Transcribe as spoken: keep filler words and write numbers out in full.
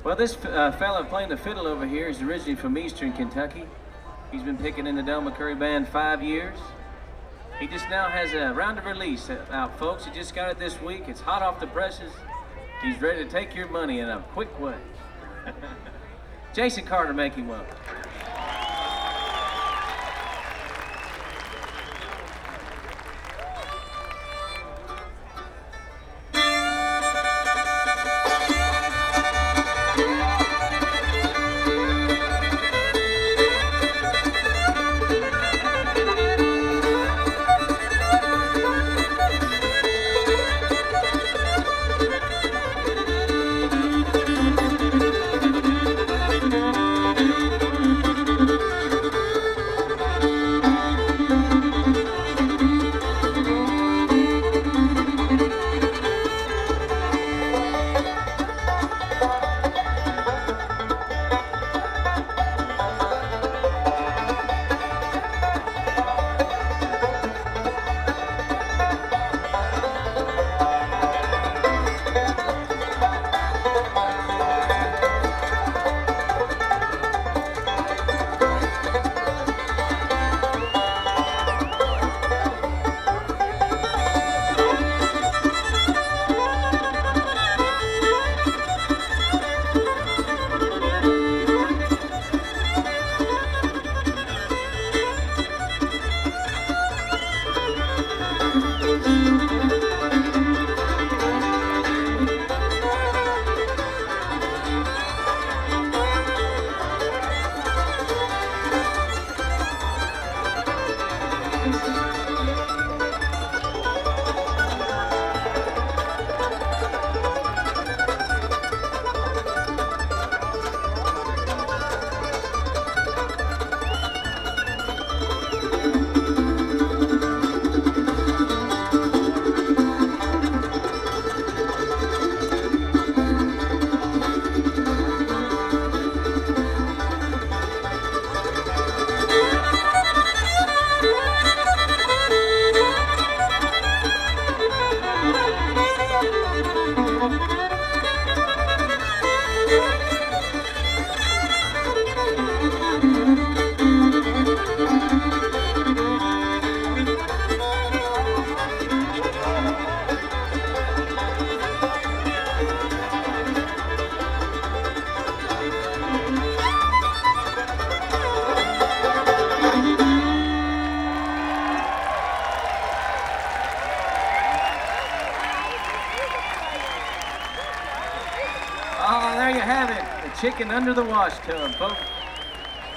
Well, this uh, fella playing the fiddle over here is originally from Eastern Kentucky. He's been picking in the Del McCoury Band five years. He just now has a round of release out, folks. He just got it this week. It's hot off the presses. He's ready to take your money in a quick way. Jason Carter, make him welcome. Oh, there you have it. The chicken under the wash tub, folks.